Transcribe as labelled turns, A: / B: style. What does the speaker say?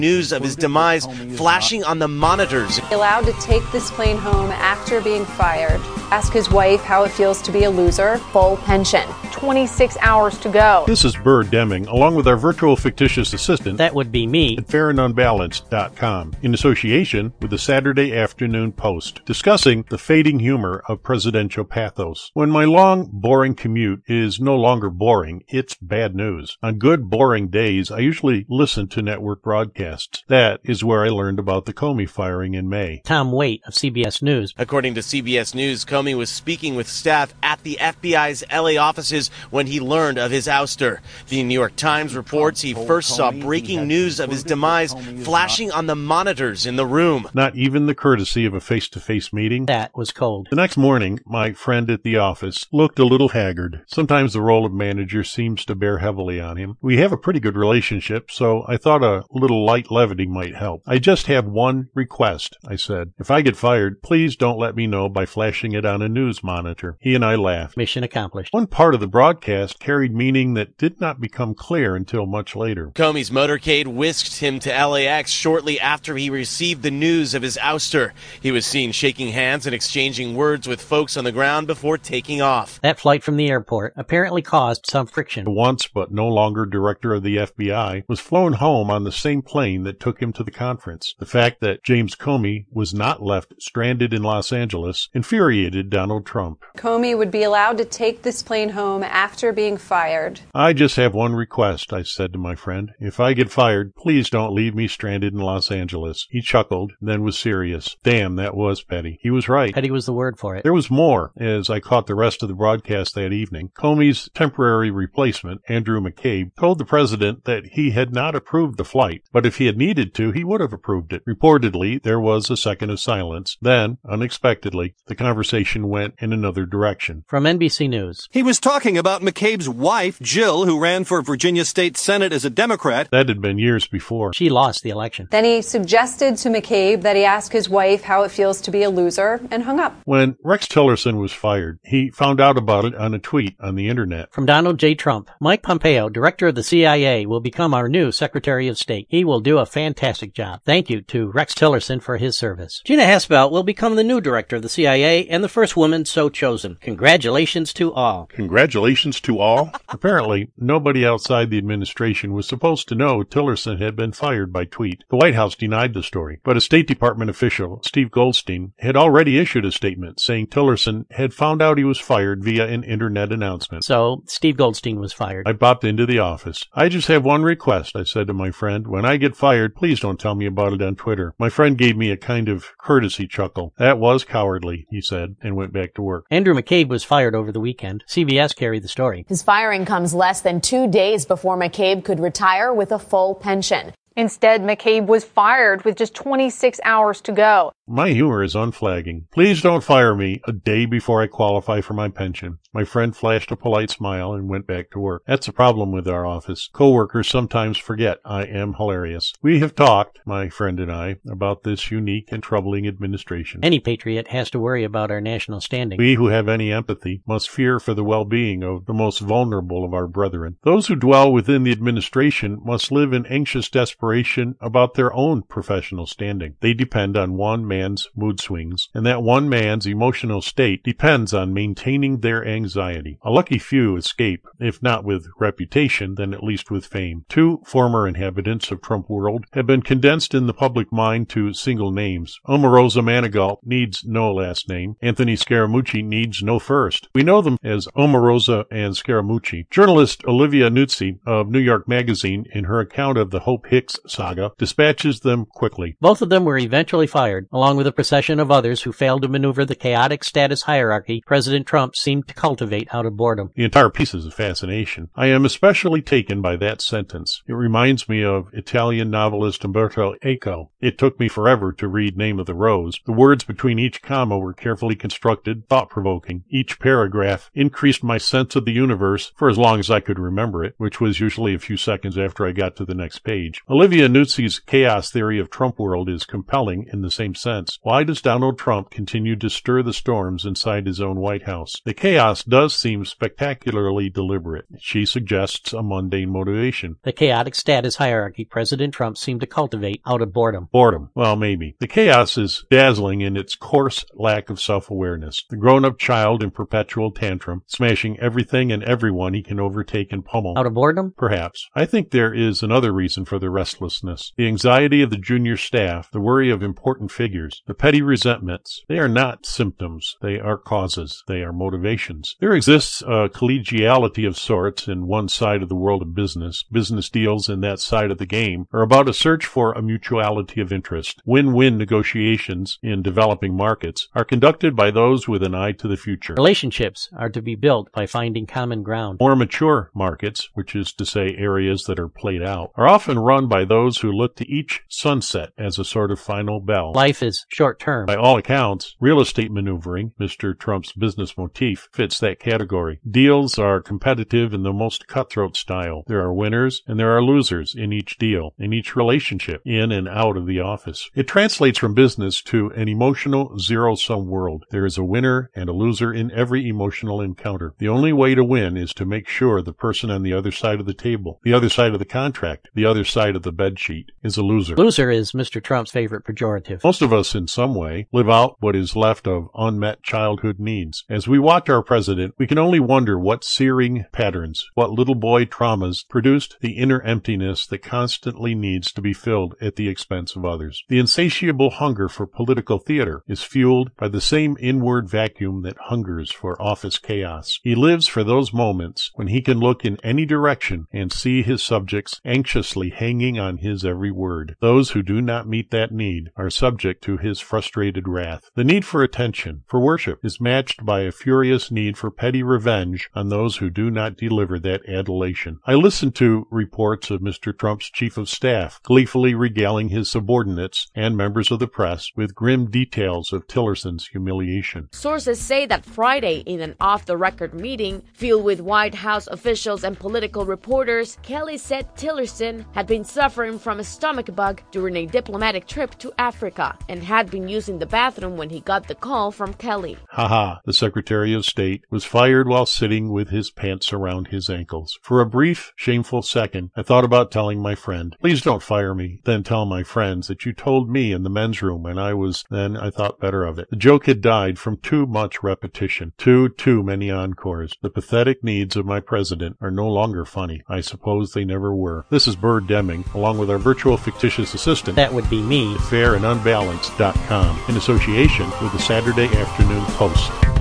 A: News of his demise flashing on the monitors.
B: Allowed to take this plane home after being fired. Ask his wife how it feels to be a loser. Full pension. 26 hours to go.
C: This is Burr Deming, along with our virtual fictitious assistant.
D: That would be me.
C: At fairandunbalanced.com, in association with the Saturday Afternoon Post, discussing the fading humor of presidential pathos. When my long, boring commute is no longer boring, it's bad news. On good, boring days, I usually listen to network broadcasts. That is where I learned about the Comey firing in May.
D: Tom Waite of CBS News.
A: According to CBS News, Comey was speaking with staff at the FBI's LA offices when he learned of his ouster. The New York Times reports he first saw breaking news of his demise flashing on the monitors in the room.
C: Not even the courtesy of a face-to-face meeting.
D: That was cold.
C: The next morning, my friend at the office looked a little haggard. Sometimes the role of manager seems to bear heavily on him. We have a pretty good relationship, so I thought a little light levity might help. I just have one request, I said. If I get fired, please don't let me know by flashing it on a news monitor. He and I laughed.
D: Mission accomplished.
C: One part of the broadcast carried meaning that did not become clear until much later.
A: Comey's motorcade whisked him to LAX shortly after he received the news of his ouster. He was seen shaking hands and exchanging words with folks on the ground before taking off.
D: That flight from the airport apparently caused some friction.
C: The once but no longer director of the FBI was flown home on the same plane that took him to the conference. The fact that James Comey was not left stranded in Los Angeles infuriated Donald Trump.
B: Comey would be allowed to take this plane home after being fired.
C: I just have one request, I said to my friend. If I get fired, please don't leave me stranded in Los Angeles. He chuckled, then was serious. Damn, that was petty. He was right.
D: Petty was the word for it.
C: There was more, as I caught the rest of the broadcast that evening. Comey's temporary replacement, Andrew McCabe, told the president that he had not approved the flight, but if he had needed to, he would have approved it. Reportedly, there was a second of silence. Then, unexpectedly, the conversation went in another direction.
D: From NBC News.
E: He was talking about McCabe's wife, Jill, who ran for Virginia State Senate as a Democrat.
C: That had been years before.
D: She lost the election.
B: Then he suggested to McCabe that he ask his wife how it feels to be a loser and hung up.
C: When Rex Tillerson was fired, he found out about it on a tweet on the internet.
D: From Donald J. Trump. Mike Pompeo, director of the CIA, will become our new Secretary of State. He will do a fantastic job. Thank you to Rex Tillerson for his service. Gina Haspel will become the new director of the CIA and the first woman so chosen. Congratulations to all.
C: Congratulations to all? Apparently, nobody outside the administration was supposed to know Tillerson had been fired by tweet. The White House denied the story, but a State Department official, Steve Goldstein, had already issued a statement saying Tillerson had found out he was fired via an internet announcement.
D: So, Steve Goldstein was fired.
C: I bopped into the office. I just have one request, I said to my friend. When I get fired, please don't tell me about it on Twitter. My friend gave me a kind of courtesy chuckle. That was cowardly, he said, and went back to work.
D: Andrew McCabe was fired over the weekend. CBS carried the story.
F: His firing comes less than 2 days before McCabe could retire with a full pension.
G: Instead, McCabe was fired with just 26 hours to go.
C: My humor is unflagging. Please don't fire me a day before I qualify for my pension. My friend flashed a polite smile and went back to work. That's the problem with our office. Coworkers sometimes forget I am hilarious. We have talked, my friend and I, about this unique and troubling administration.
D: Any patriot has to worry about our national standing.
C: We who have any empathy must fear for the well-being of the most vulnerable of our brethren. Those who dwell within the administration must live in anxious desperation about their own professional standing. They depend on one man's mood swings, and that one man's emotional state depends on maintaining their anxiety. A lucky few escape, if not with reputation, then at least with fame. 2 former inhabitants of Trump world have been condensed in the public mind to single names. Omarosa Manigault needs no last name. Anthony Scaramucci needs no first. We know them as Omarosa and Scaramucci. Journalist Olivia Nuzzi of New York Magazine, in her account of the Hope Hicks saga, dispatches them quickly.
D: Both of them were eventually fired, along with a procession of others who failed to maneuver the chaotic status hierarchy President Trump seemed to cultivate out of boredom.
C: The entire piece is a fascination. I am especially taken by that sentence. It reminds me of Italian novelist Umberto Eco. It took me forever to read Name of the Rose. The words between each comma were carefully constructed, thought-provoking. Each paragraph increased my sense of the universe for as long as I could remember it, which was usually a few seconds after I got to the next page. Olivia Nuzzi's chaos theory of Trump world is compelling in the same sense. sense. Why does Donald Trump continue to stir the storms inside his own White House? The chaos does seem spectacularly deliberate. She suggests a mundane motivation.
D: The chaotic status hierarchy President Trump seemed to cultivate out of boredom.
C: Boredom. Well, maybe. The chaos is dazzling in its coarse lack of self-awareness. The grown-up child in perpetual tantrum, smashing everything and everyone he can overtake and pummel.
D: Out of boredom?
C: Perhaps. I think there is another reason for the restlessness. The anxiety of the junior staff, the worry of important figures, the petty resentments. They are not symptoms. They are causes. They are motivations. There exists a collegiality of sorts in one side of the world of business. Business deals in that side of the game are about a search for a mutuality of interest. Win-win negotiations in developing markets are conducted by those with an eye to the future.
D: Relationships are to be built by finding common ground.
C: More mature markets, which is to say areas that are played out, are often run by those who look to each sunset as a sort of final bell.
D: Life is short-term.
C: By all accounts, real estate maneuvering, Mr. Trump's business motif, fits that category. Deals are competitive in the most cutthroat style. There are winners and there are losers in each deal, in each relationship, in and out of the office. It translates from business to an emotional zero-sum world. There is a winner and a loser in every emotional encounter. The only way to win is to make sure the person on the other side of the table, the other side of the contract, the other side of the bedsheet, is a loser.
D: Loser is Mr. Trump's favorite pejorative.
C: Most of us, in some way, live out what is left of unmet childhood needs. As we watch our president, we can only wonder what searing patterns, what little boy traumas produced the inner emptiness that constantly needs to be filled at the expense of others. The insatiable hunger for political theater is fueled by the same inward vacuum that hungers for office chaos. He lives for those moments when he can look in any direction and see his subjects anxiously hanging on his every word. Those who do not meet that need are subject to his frustrated wrath. The need for attention, for worship, is matched by a furious need for petty revenge on those who do not deliver that adulation. I listened to reports of Mr. Trump's chief of staff gleefully regaling his subordinates and members of the press with grim details of Tillerson's humiliation.
H: Sources say that Friday, in an off-the-record meeting filled with White House officials and political reporters, Kelly said Tillerson had been suffering from a stomach bug during a diplomatic trip to Africa and had been using the bathroom when he got the call from Kelly.
C: Haha, the Secretary of State was fired while sitting with his pants around his ankles. For a brief, shameful second, I thought about telling my friend, "Please don't fire me," then tell my friends that you told me in the men's room and then I thought better of it. The joke had died from too much repetition, too many encores. The pathetic needs of my president are no longer funny. I suppose they never were. This is Bird Deming, along with our virtual fictitious assistant.
D: That would be me.
C: fairandunbalanced.com, in association with the Saturday Afternoon Post.